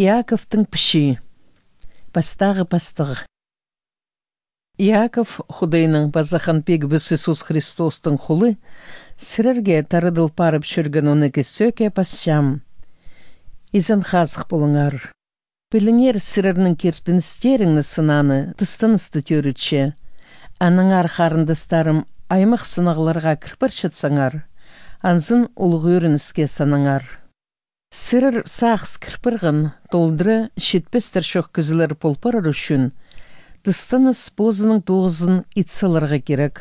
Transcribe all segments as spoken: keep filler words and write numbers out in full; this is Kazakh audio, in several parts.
Яковтың піші. Бастағы бастығы. Яков Худайның базахан пегбіс Иисус Христостың құлы, сірерге тарыдыл парып шүрген оныке сөке пасшам. Изан хазық болыңар. Біліңер сірернің кертін стеріңні сынаны, тыстынысты төрітші. Аныңар қарындыстарым аймық сынағыларға кірпір шытсаңар, анзын ұлғырын іске саныңар. Сірір сақс кірпірғын толдыры шетпестір шоқ кізілер полпарыр үшін, тыстыныс бозының тоғызын итсаларға керек.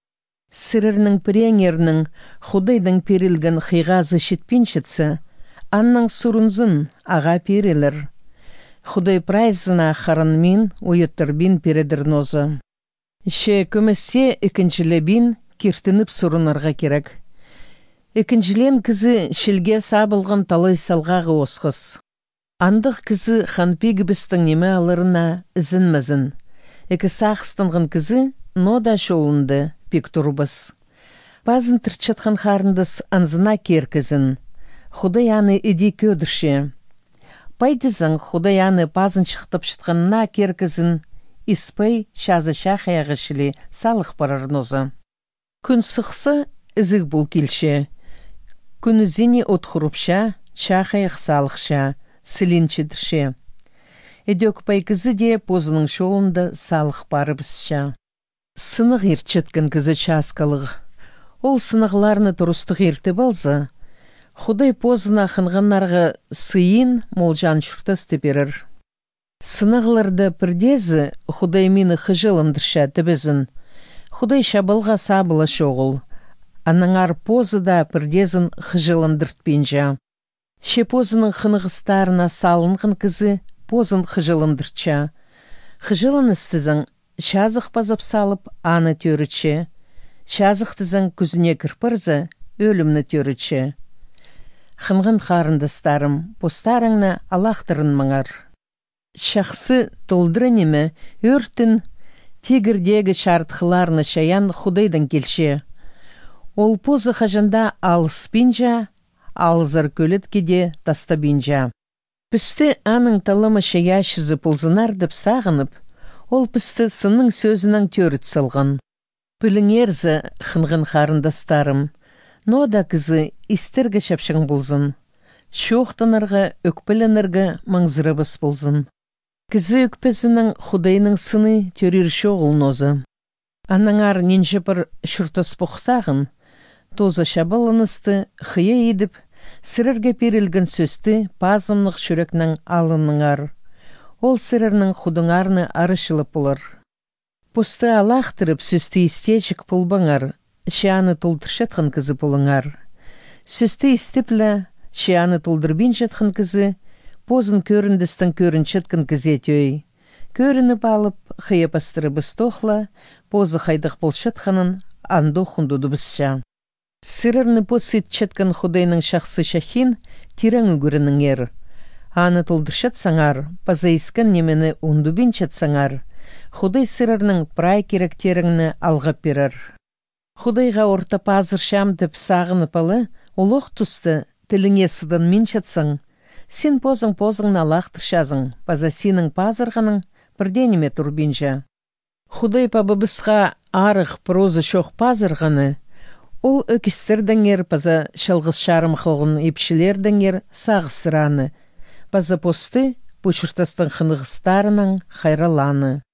Сірірнің піреңернің Худайдың перілген қиғазы шетпеншітсі, анның сұрынзын аға перелер. Худай прайзына қарынмен ойыттырбен передірнозы. Ше көмесе екіншілебен кертініп сұрынарға керек. Екіншілен кізі шілге сабылған талай салғағы осқыз. Андық кізі ханпегі бістің неме алырына ізінмізін. Екі сақыстынғын кізі нода шолынды пек тұрбыз. Базын түртшетқан қарындыз анзына керкізін. Худай аны иди көдірше. Байдызың Худай аны базын шықтып шытқанына керкізін. Испай шазы шақаяғы шілі салық барарнозы. Күн сықсы ізік бұл келше. Күні зіне отқұрыпша, шақаяқ салықша, сілінчедірше. Эдек пайкізі де позының шолында салық барыбызша. Сынық ерчеткен кізі часкалығы. Ол сынықларыны тұрыстық ерті балзы. Худай позына қынғанларға сыйын молжан шүртасты берір. Сынығыларды бірдезі Худай мені қыжылындырша тібізін. Худай шабылға сабылы шоғыл. Аныңар позы да бірдезін қыжылындыртпенжа. Ше позының қынығыстарына салынғын кізі позын қыжылындыртша. Қыжылын істізің шазық базып салып аны төрітші. Шазықтызың күзіне кірпірзі өлімні төрітші. Қынғын қарындастарым, постарыңны алақтырын мыңар. Шақсы толдыры неме өртін тегірдегі шартқыларыны шаян Худайдың келше. Ол позы қажында алыс бинжа, алызар көлет кеде таста бинжа. Пісті аның талымы шаяшызы пұлзынар деп сағынып, ол пісті сының сөзінің төріт сылғын. Піліңерзі қынғын қарындастарым, нода кізі истерге шапшың бұлзын. Шоқтынырғы, өкпілініргі маңзырыбыс бұлзын. Кізі өкпізінің Худайның сыны төрір шоғыл нозы. Анаңар неншіпір шүртыс бұқсағын, тозы шабылынысты қия едіп, сірірге перілген сөсті пазымнық шүрекнің алыныңар. Ол сірірнің худыңарны арышылып бұлыр. Пұсты алақтырып сөсті истечік пұлбаңар, шианы толтыршетқын кізі пұлыңар. Сөсті истіплі, шианы толдырбен жетқын кізі, позын көріндістің көріншеткін кізе төй. Көрініп алып, қия пастыры бұстоқла, позы қайдық болшетқанын андо құндуды бізша. Сірірні посет четкін Худайның шақсы шахин тирен үгірінің ер. Аны толдыршет саңар, пазайскан немені ундубен чет саңар. Худай сірірнің прай керектеріңні алғап берір. Худайға орта пазыр шам деп сағынып алы, олық тұсты тіліңе сыдан мен четсің. Сен позың-позыңна лақтыршазың, паза сенің пазырғының бірденеме турбинжа. Худай пабыбысқа арық прозы шоқ пазырғаны, ол өкістердіңер паза шылғыз шарым қылғын епшілердіңер сағысыраны, паза посты бұчыртастың қынығыстарының хайраланы.